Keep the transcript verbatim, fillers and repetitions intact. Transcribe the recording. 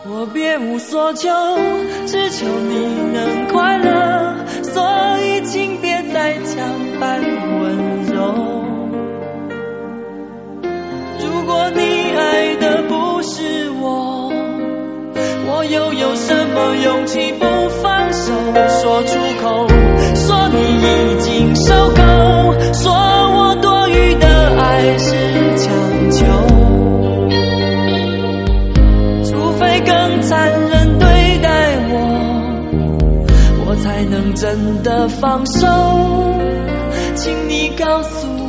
我别无所求，只求你能快乐，所以请别再强扮温柔。如果你爱的不是我，我又有什么勇气不放手？说出口，说你已经受够，说我多余的爱是强求，除非更残忍对待我，我才能真的放手。请你告诉我